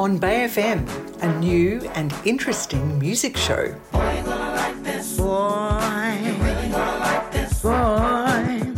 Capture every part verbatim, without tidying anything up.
On Bay F M, a new and interesting music show. Boy, you're gonna like this. Boy, you're really gonna like this. Boy.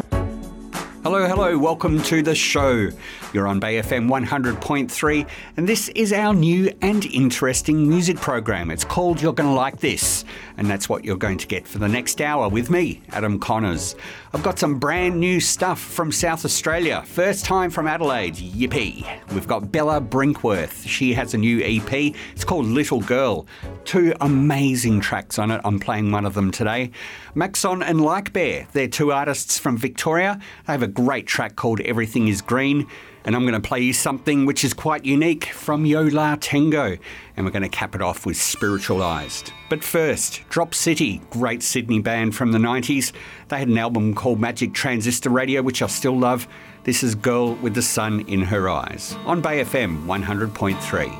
Hello, hello, welcome to the show. You're on Bay F M one hundred point three, and this is our new and interesting music program. It's called You're Gonna Like This, and that's what you're going to get for the next hour with me, Adam Connors. I've got some brand new stuff from South Australia. First time from Adelaide, yippee. We've got Bella Brinkworth. She has a new E P. It's called Little Girl. Two amazing tracks on it. I'm playing one of them today. Maxon and Like Bear, they're two artists from Victoria. They have a great track called Everything is Green. And I'm going to play you something which is quite unique from Yo La Tengo. And we're going to cap it off with Spiritualized. But first, Drop City, great Sydney band from the nineties. They had an album called Magic Transistor Radio, which I still love. This is Girl with the Sun in Her Eyes on Bay F M one hundred point three.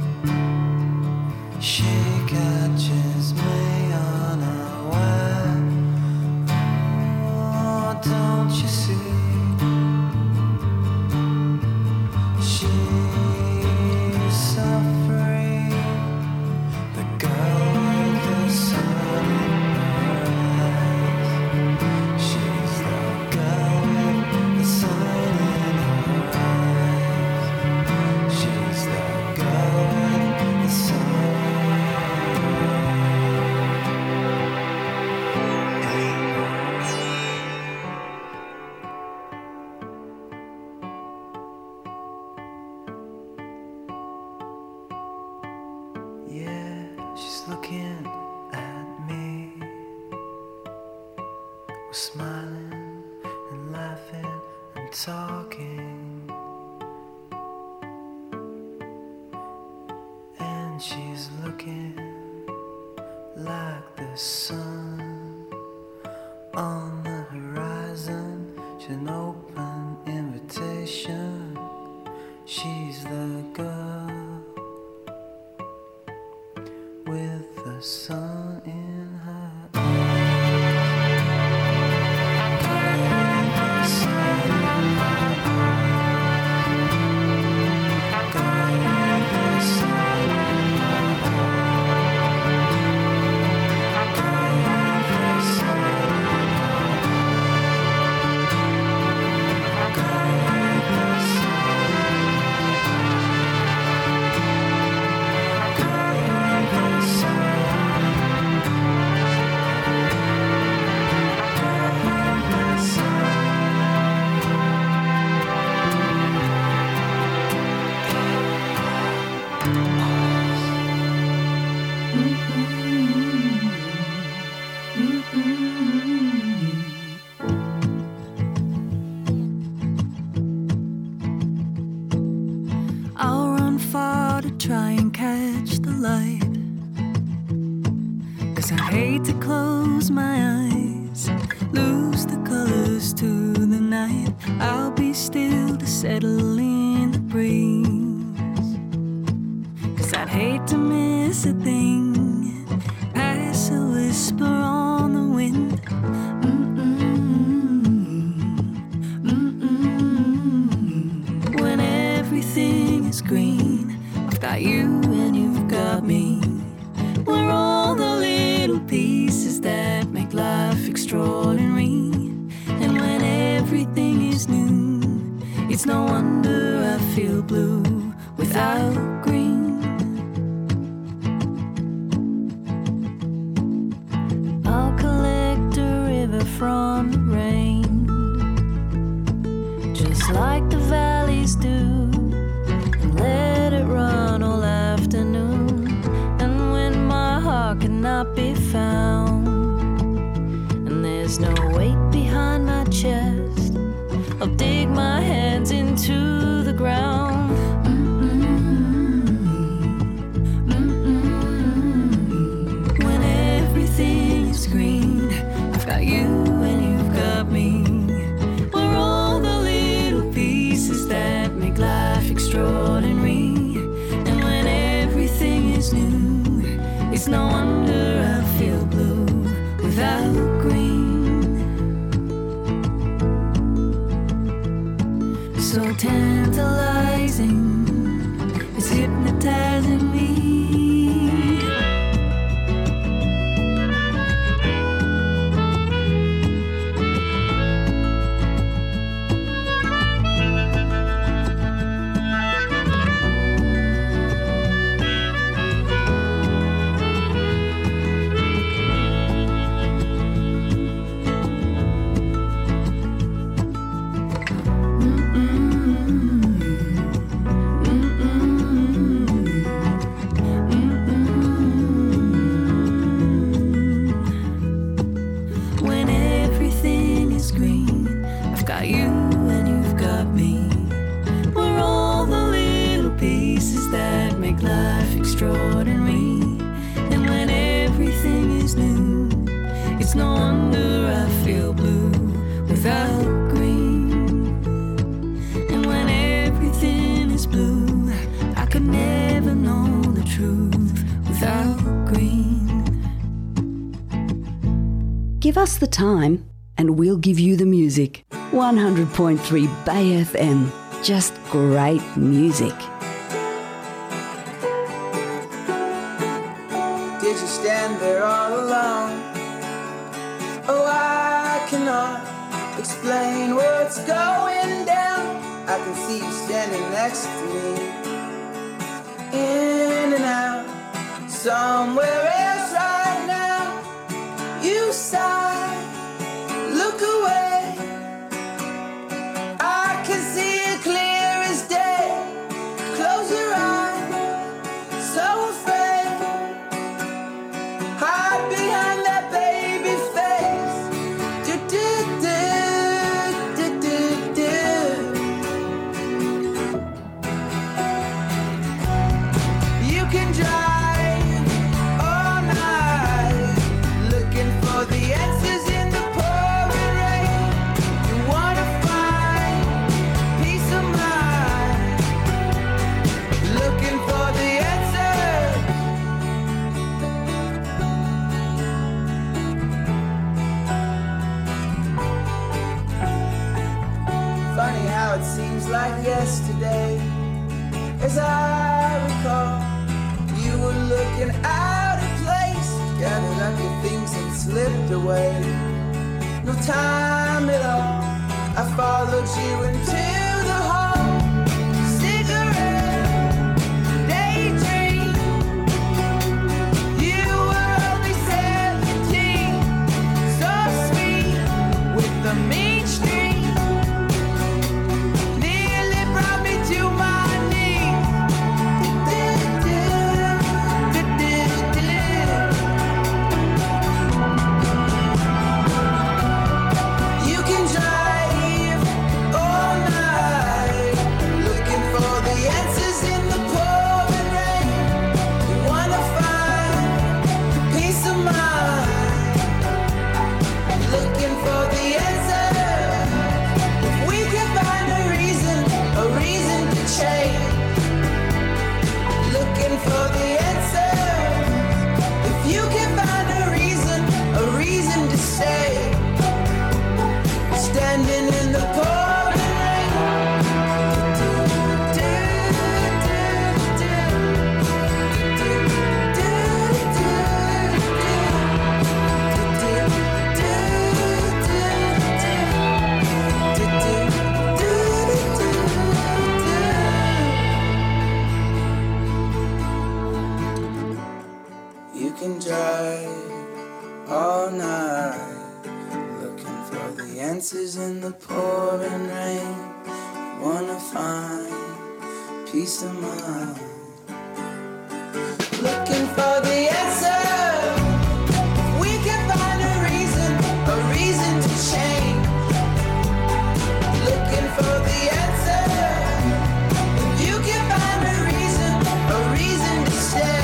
She catches me unaware. We're smiling and laughing and talking, and she's looking like the sun on the horizon. She's an open invitation. She's the girl with the sun in her try and catch the light, 'cause I hate to close my eyes, lose the colors to the night. I'll be still to settle in the breeze, 'cause I'd hate to miss a thing, pass a whisper on the wind. Mm-mm, mm-mm. When everything is green, got you and you've got me. We're all the little pieces that make life extraordinary. And when everything is new, it's no wonder I feel blue without green. I'll collect a river from the rain, just like the valleys do, and let it run all afternoon. And when my heart cannot be found, and there's no weight behind my chest, I'll dig my hands into the ground. Mm-mm, mm-mm. When everything is green, I've got you and you've got me. We're all the little pieces that make life extraordinary. And when everything is new, it's no wonder I feel blue without green. So tantalizing, it's hypnotizing me. Give us the time and we'll give you the music. one hundred point three Bay F M. Just great music. Did you stand there all alone? Oh, I cannot explain what's going down. I can see you standing next to me, in and out, somewhere else right now. You sigh, look away. I can see it clear as day. Close your eyes, so afraid. Hide behind that baby face. Do-do. what seems like yesterday. As I recall, you were looking out of place, gathered up your things and slipped away. No time at all, I followed you into the hall. Cigarette, daydream. You were only seventeen, so sweet with the mean streak. Nearly brought me to my knees. You can drive all night, looking for the answers in the pouring rain. You wanna find peace of mind, looking for the answers. If we can find a reason, a reason to change, looking for the answers. If you can find a reason, a reason to stay, standing in the pouring rain. You can drive all night, looking for the answers in the pouring rain. Wanna find peace of mind, looking for the answer. We can find a reason, a reason to change, looking for the answer. If you can find a reason, a reason to stay,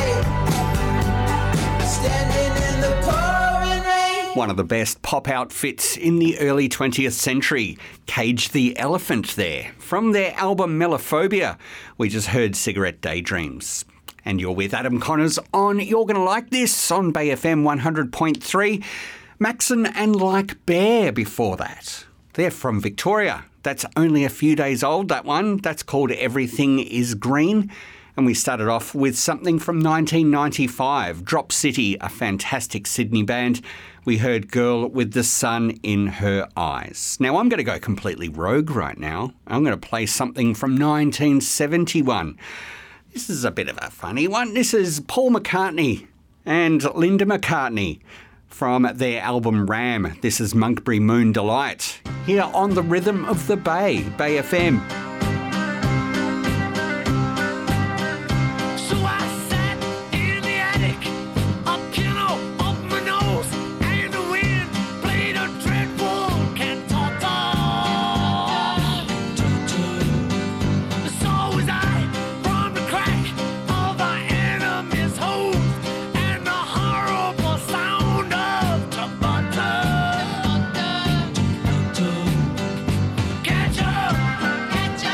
standing in the pouring rain. One of the best pop outfits in the early twentieth century, Cage the Elephant there. From their album Melophobia, we just heard Cigarette Daydreams. And you're with Adam Connors on You're Gonna Like This on Bay F M one hundred point three. Maxon and Like Bear before that. They're from Victoria. That's only a few days old, that one. That's called Everything is Green. And we started off with something from nineteen ninety-five, Drop City, a fantastic Sydney band. We heard Girl with the Sun in Her Eyes. Now, I'm going to go completely rogue right now. I'm going to play something from nineteen seventy-one. This is a bit of a funny one. This is Paul McCartney and Linda McCartney from their album Ram. This is Monkberry Moon Delight, here on the Rhythm of the Bay, Bay F M. So I sat in the attic, a pillow up my nose, and the wind played a dreadful cantata. So was I from the crack of the enemy's hose and the horrible sound of Tabata. Catch up, catch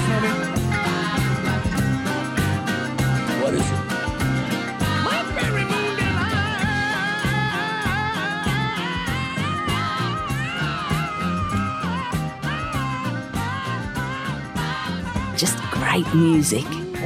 this, honey? What is it? Blackberry moon delight. Just great music.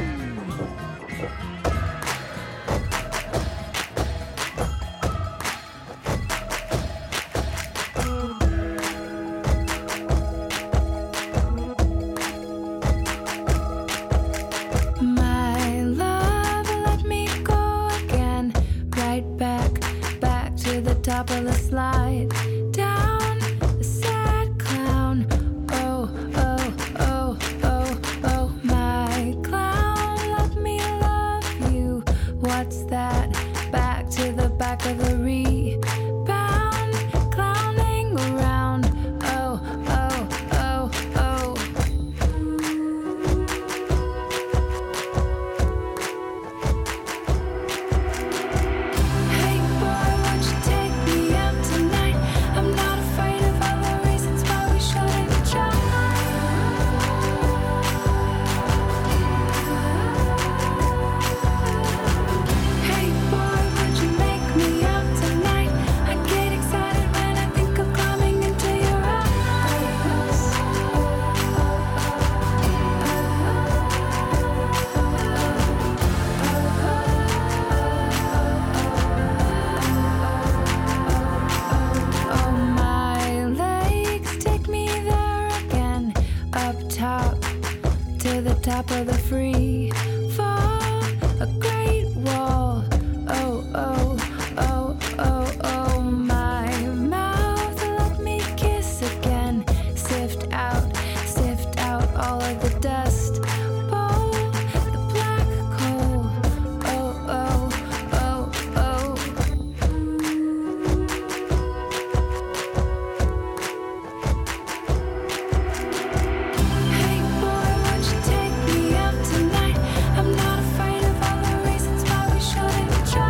My love, let me go again. Right back, back to the top of the slide. Down, a sad clown. Oh, oh, oh, oh, oh, my clown, let me love you. What's that? Back to the back of the rebound, clowning around. Oh, oh, oh, oh. Hey boy, won't you take me out tonight? I'm not afraid of all the reasons why we shouldn't try. Hey boy, won't you make me out tonight? I get excited when I think of climbing into your Oh, my legs take me there again, up top to the top of the free fall, a great wall. Oh, oh, oh, oh, oh, my mouth, let me kiss again, sift out, sift out all of the dust, bowl, the black coal. Oh, oh, oh, oh. Hey boy, won't you take me out tonight? I'm not afraid of all the reasons why we shouldn't try.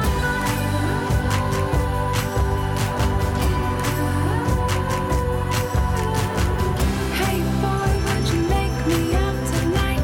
Hey boy, won't you make me out tonight?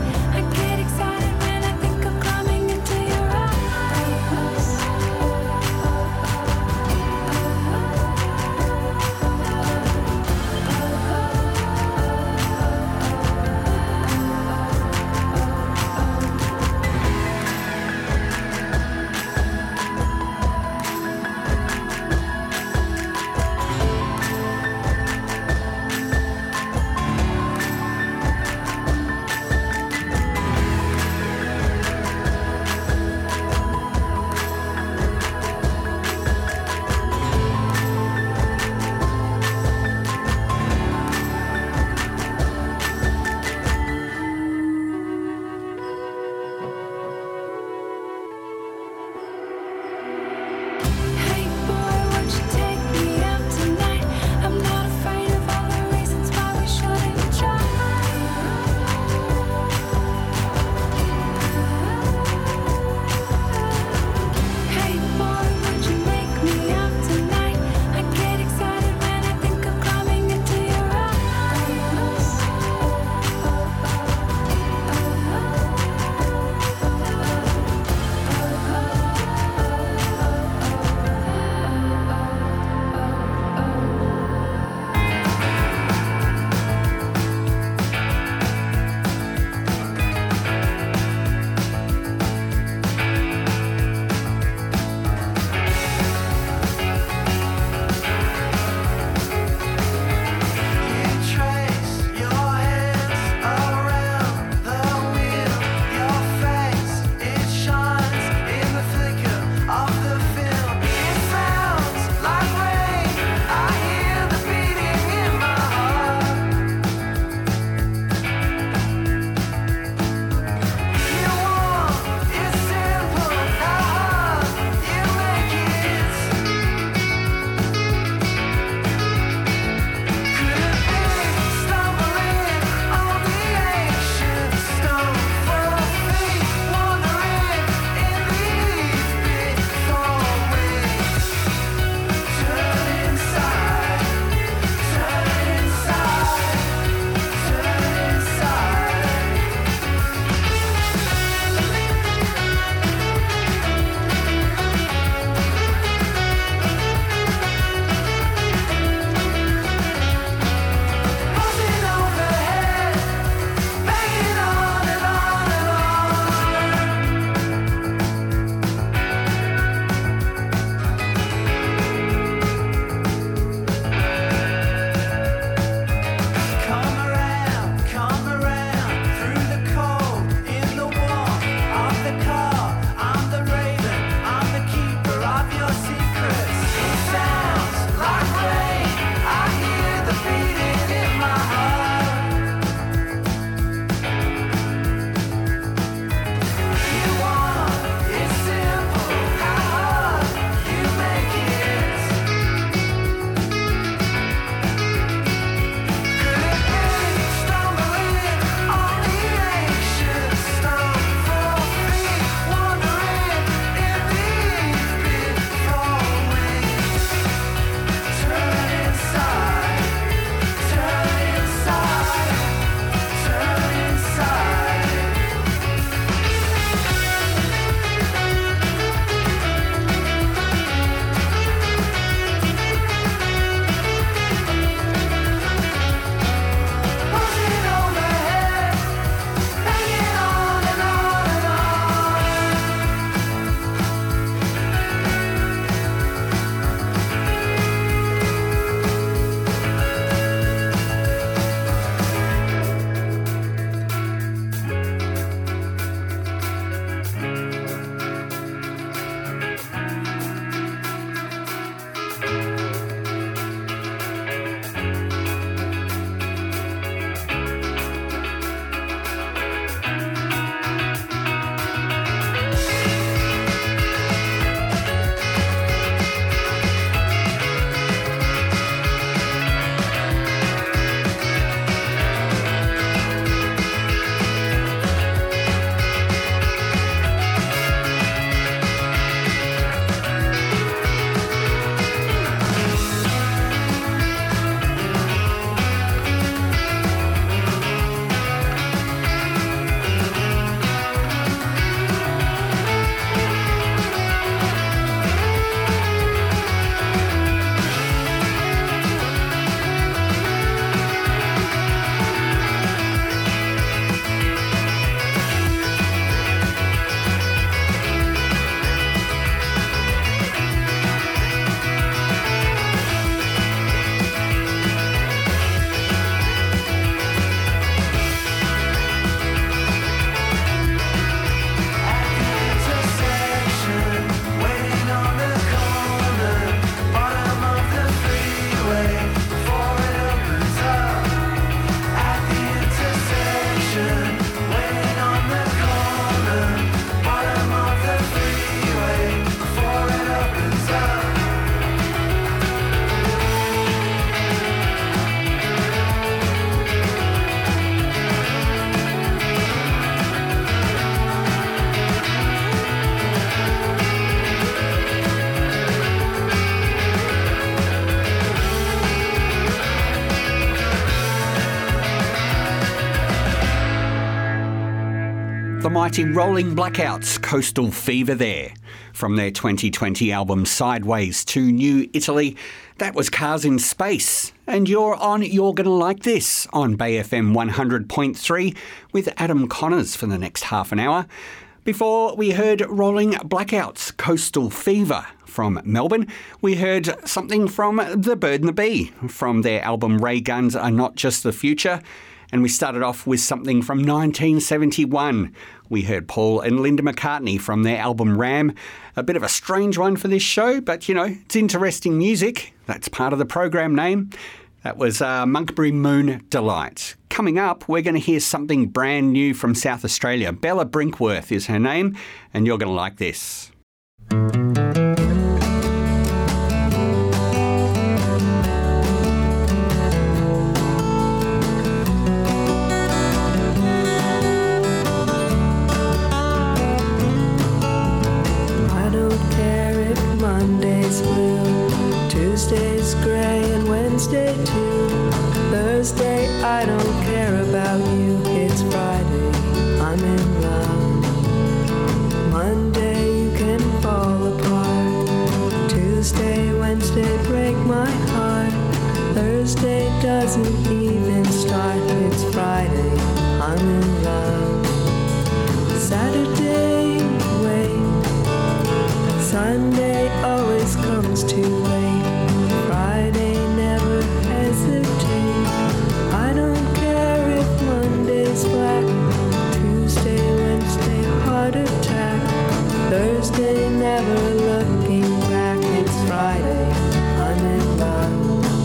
The mighty Rolling Blackouts, Coastal Fever there. From their twenty twenty album Sideways to New Italy, that was Cars in Space. And you're on You're Gonna Like This on Bay F M one hundred point three with Adam Connors for the next half an hour. Before we heard Rolling Blackouts, Coastal Fever. From Melbourne, we heard something from The Bird and the Bee from their album Ray Guns Are Not Just the Future. And we started off with something from nineteen seventy-one. We heard Paul and Linda McCartney from their album Ram. A bit of a strange one for this show, but, you know, it's interesting music. That's part of the program name. That was uh, Monkberry Moon Delight. Coming up, we're going to hear something brand new from South Australia. Bella Brinkworth is her name, and you're going to like this. Tuesday's grey and Wednesday too. Thursday, I don't care about you. It's Friday, I'm in love. Monday, you can fall apart. Tuesday, Wednesday, break my heart. Thursday doesn't even start. It's Friday, I'm in love. Saturday, wait. Sunday always comes too late. Friday, never hesitate. I don't care if Monday's black. Tuesday, Wednesday, heart attack. Thursday, never looking back. It's Friday, I'm in love.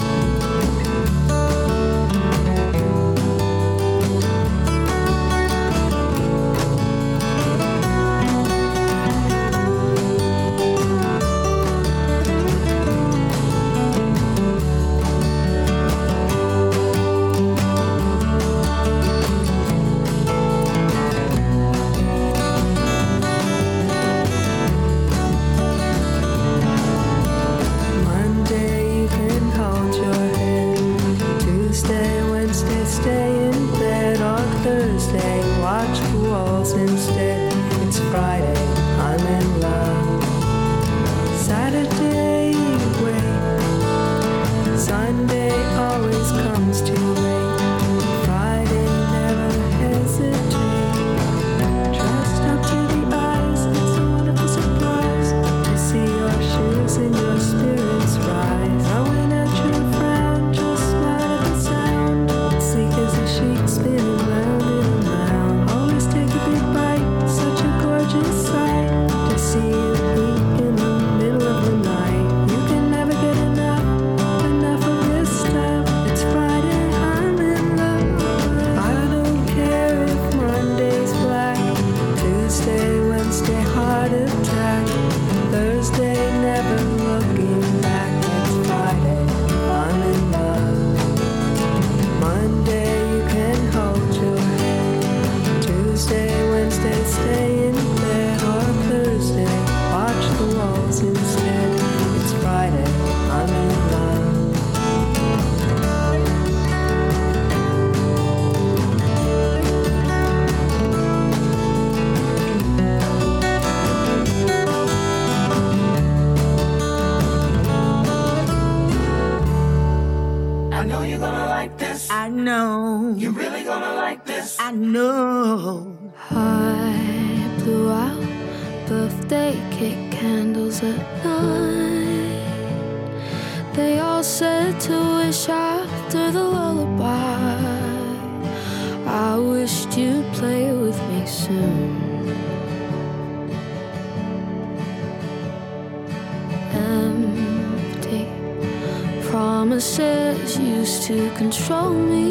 Promises used to control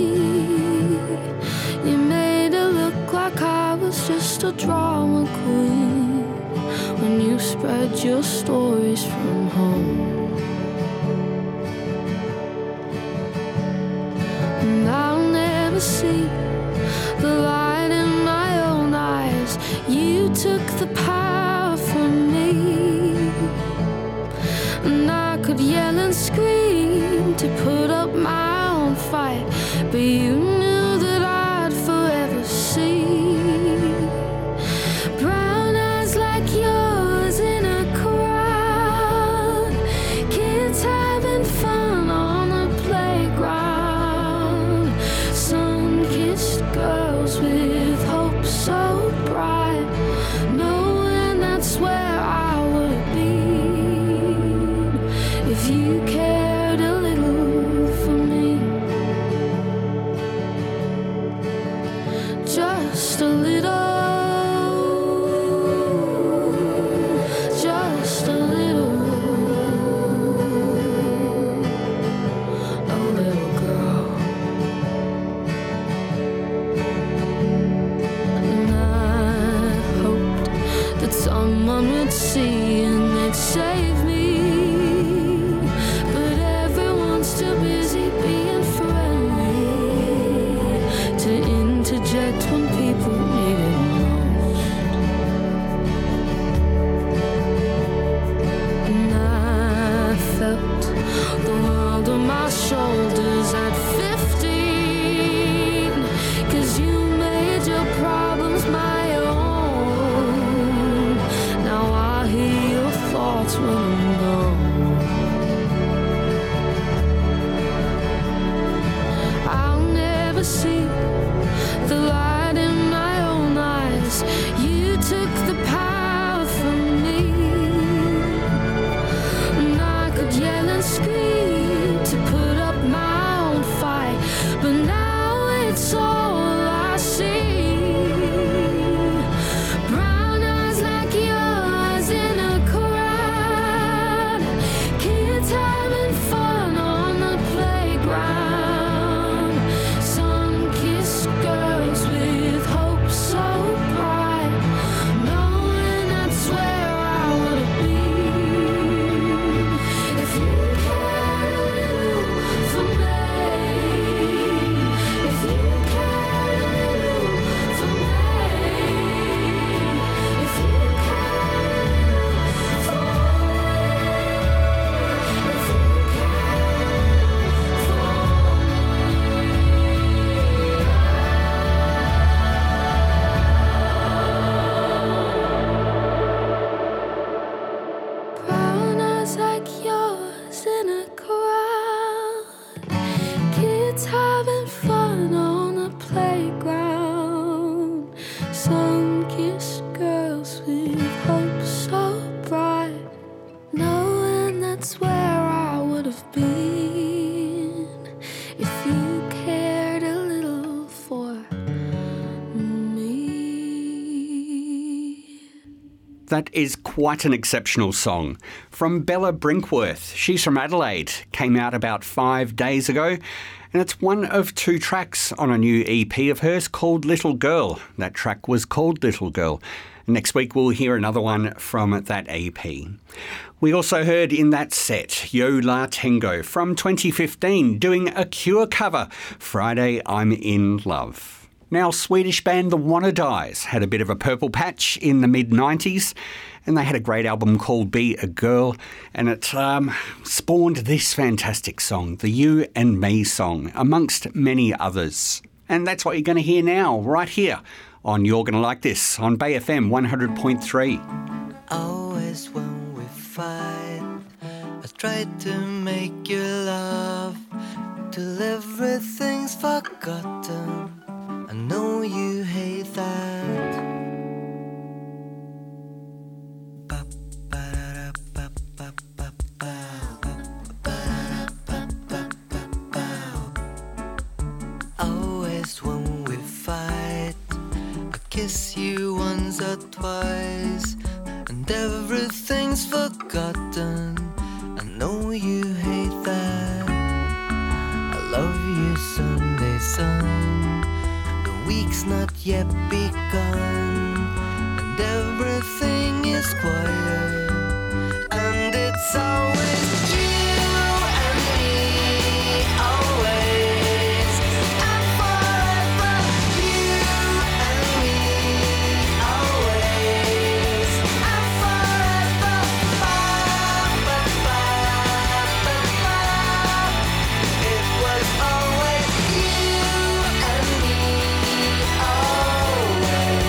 me. You made it look like I was just a drama queen when you spread your stories from home. And I'll never see the light in my own eyes. You took the power from me, and I could yell and scream to put up my own fight, but you knew that I'd forever see just a little, a little girl. And I hoped that someone would see and they'd save me. But everyone's too busy being friendly to interject when people need it most. And I felt the world on my shoulders at fifteen, 'cause you made your problems my own. Now I hear your thoughts when I'm gone. I'll never see the light in my own eyes. You took the power from me, and I could yell and scream to put up my own fight, but now it's all I see. Brown eyes like yours in a crowd, kids having fun on the playground, sun-kissed girls with hope so bright, knowing that's where I would have been if you cared a little for me, if you cared a little for me, if you cared a little for me, if you brown eyes like yours in a crowd, kids having fun on the playground, sun-kissed girls with hope so bright, knowing that's where I would have been if you cared a little for me. That is quite an exceptional song from Bella Brinkworth. She's from Adelaide, came out about five days ago, and it's one of two tracks on a new E P of hers called Little Girl. That track was called Little Girl. Next week we'll hear another one from that E P. We also heard in that set Yo La Tengo from twenty fifteen doing a Cure cover, Friday I'm in Love. Now, Swedish band The Wannadies had a bit of a purple patch in the mid nineties, and they had a great album called Be a Girl, and it um, spawned this fantastic song, the You and Me song, amongst many others. And that's what you're going to hear now, right here on You're Gonna Like This on Bay F M one hundred point three. Always when we fight, I try to make you laugh till everything's forgotten. I know you hate that. Always when we fight, I kiss you once or twice, and everything's forgotten. I know you hate that. I love you Sunday sun, the week's not yet begun, and everything is quiet, and it's always you and me, always and forever. You and me, always and forever. Ba, ba, ba, ba, ba. It was always you and me, always.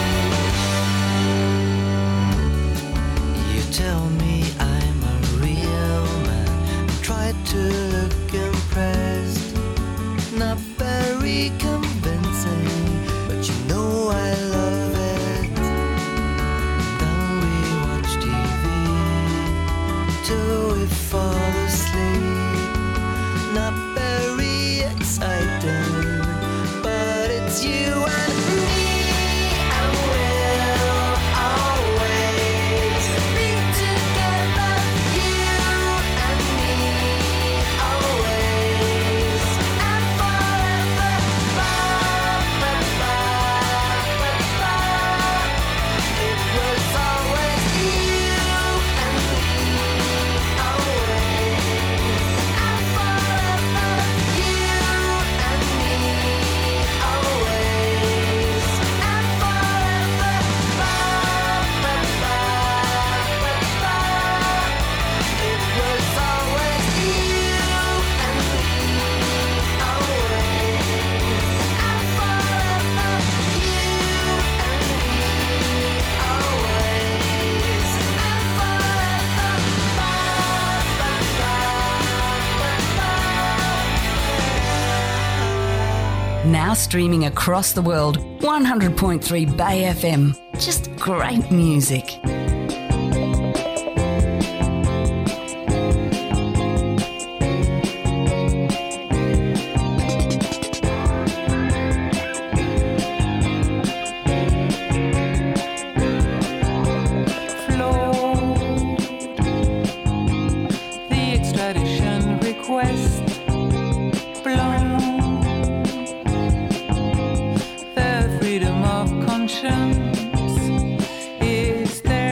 streaming across the world. one hundred point three Bay F M. Just great music. Is there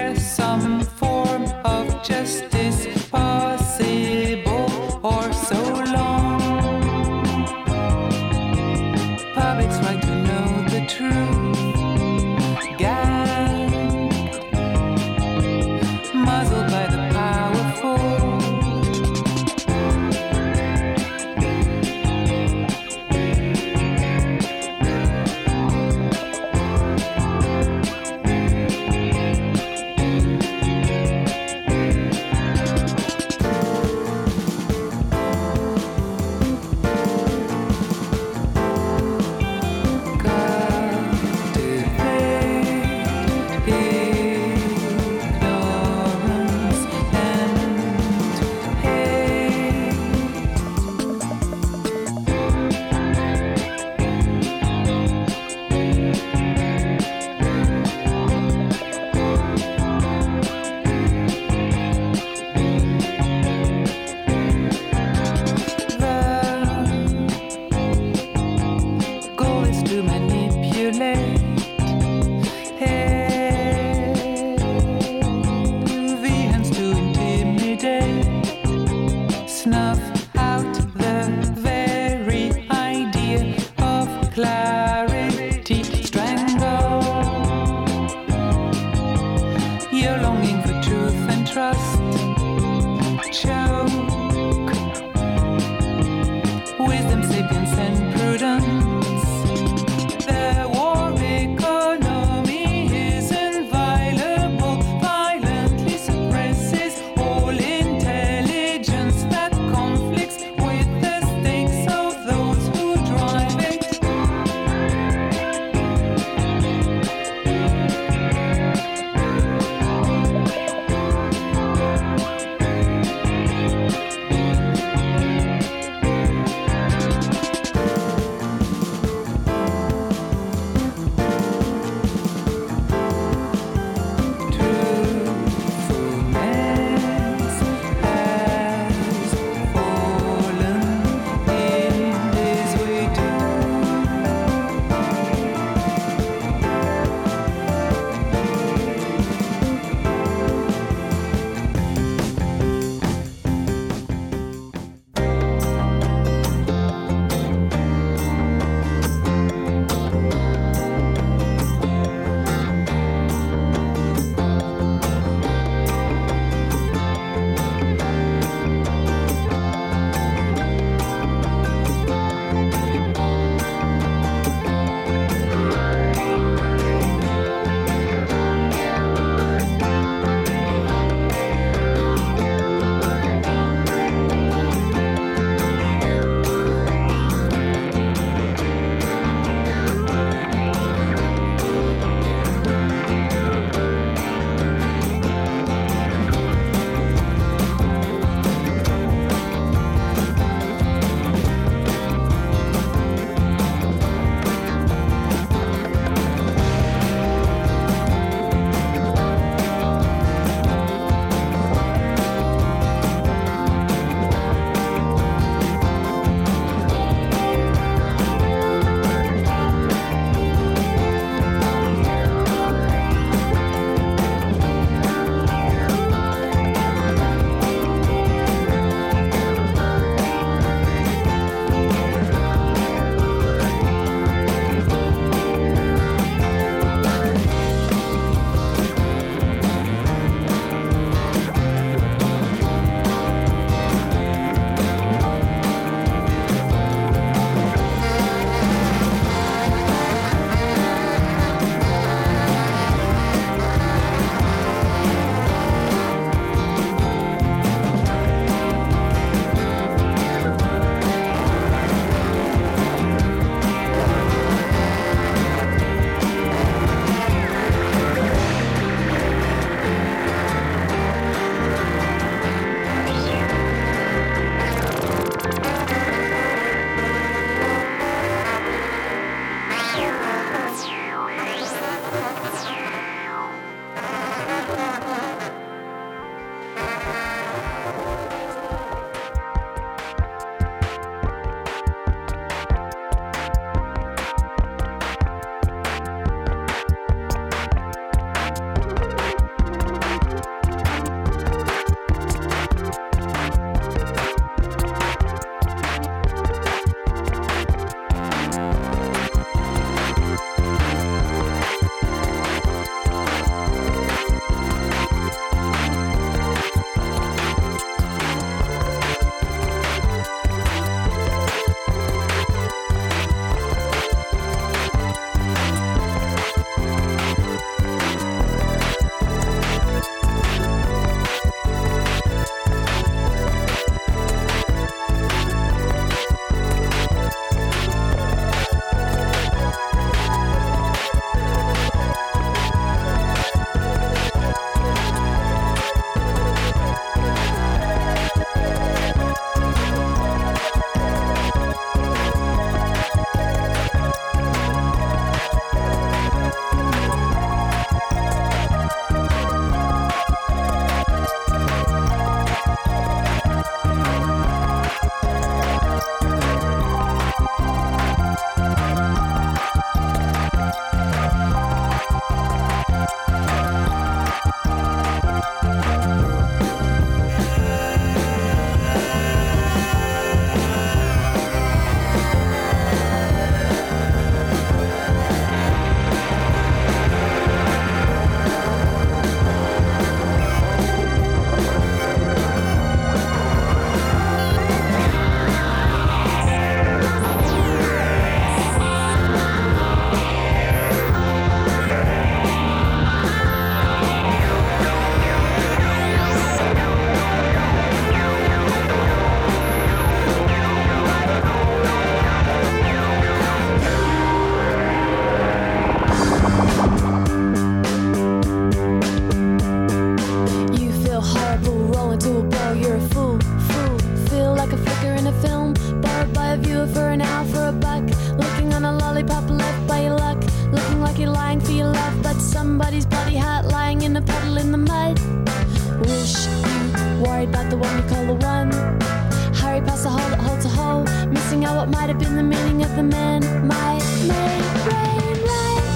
got somebody's bloody heart lying in a puddle in the mud. Wish you worried about the one you call the one. Hurry past the hole that holds a hole, missing out what might have been the meaning of the man. Might make rain light.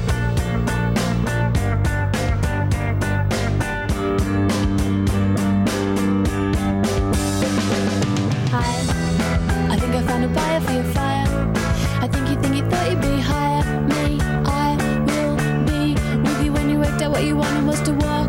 Hi, I think I found a buyer for your fire. I think you think you thought you'd be higher. Me, I will be with you when you worked out what you wanted was to walk.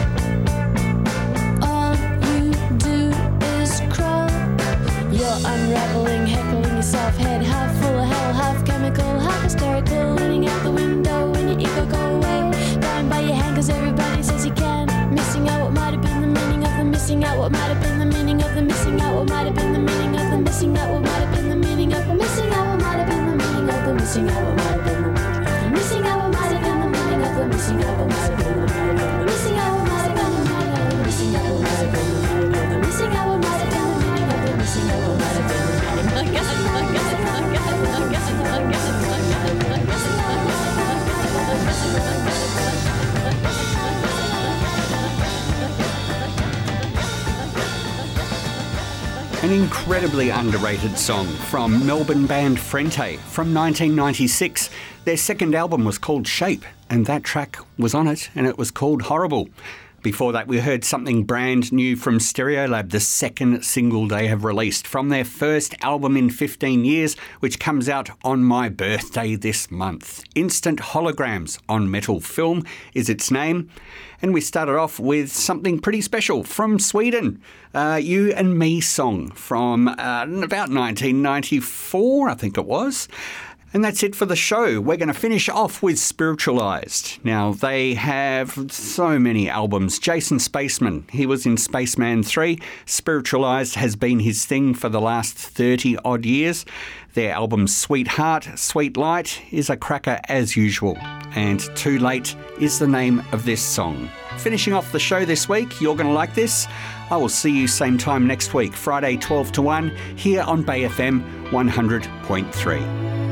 All you do is crawl. You're unraveling, heckling yourself, head half full of hell, half chemical, half hysterical, leaning out the window when your ego go away. Dying by your hand cause everybody says you can. Missing out what might have been the meaning of the missing out what might have been the meaning of the missing out what might have been the meaning of the missing out what might have been the meaning of the missing out what might have been the meaning of the missing out what might have been the meaning of the missing out what might have been the meaning of the missing out what might have been the meaning of the missing out what might have been the meaning of the missing out what might have been the meaning of the missing out what might have been the meaning of the missing out what might have been the meaning. My God, my God, my God, my God, my God, my God, my God, my God, An incredibly underrated song from Melbourne band Frente from nineteen ninety-six. Their second album was called Shape, and that track was on it, and it was called Horrible. Before that, we heard something brand new from Stereolab, the second single they have released from their first album in fifteen years, which comes out on my birthday this month. Instant Holograms on Metal Film is its name. And we started off with something pretty special from Sweden, uh, You and Me song from uh, about nineteen ninety-four, I think it was. And that's it for the show. We're going to finish off with Spiritualized. Now, they have so many albums. Jason Spaceman, he was in Spaceman three. Spiritualized has been his thing for the last thirty odd years. Their album Sweetheart, Sweet Light is a cracker as usual. And Too Late is the name of this song. Finishing off the show this week, you're going to like this. I will see you same time next week, Friday twelve to one, here on Bay F M one hundred point three.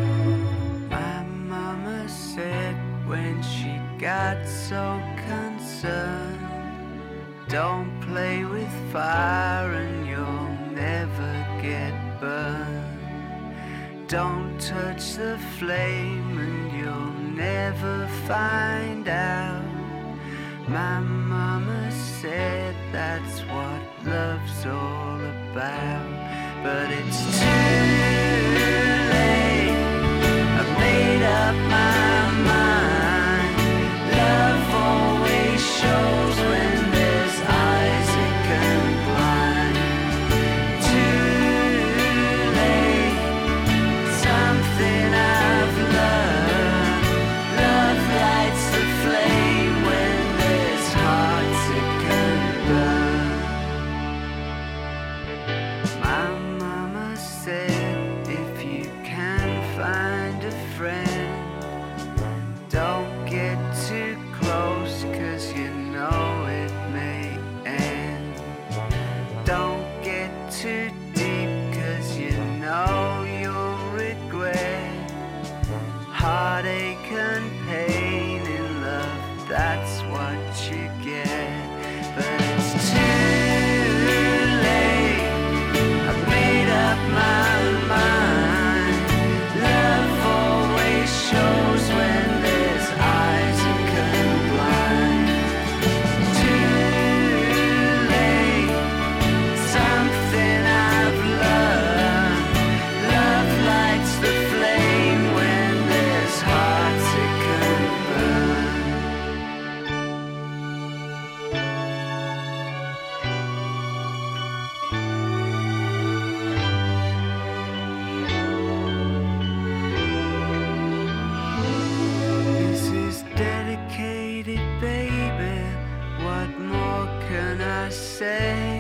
Got so concerned. Don't play with fire and you'll never get burned. Don't touch the flame and you'll never find out. My mama said that's what love's all about. But it's too late. I've made up my mind. Love always shows when there's Isaac and blind. Too late, something I've learned. Love lights the flame when there's hearts it can burn. My mama said if you can find a friend, don't get too close cause you know it may end. Don't get too deep cause you know you'll regret. Heartache and pain in love, that's what you get. But it's too late, I've made up my mind. Love always shows when there's eyes and blind. Too late, something I've learned. Love lights the flame when there's hearts it can burn. This is dedicated, baby. What more can I say?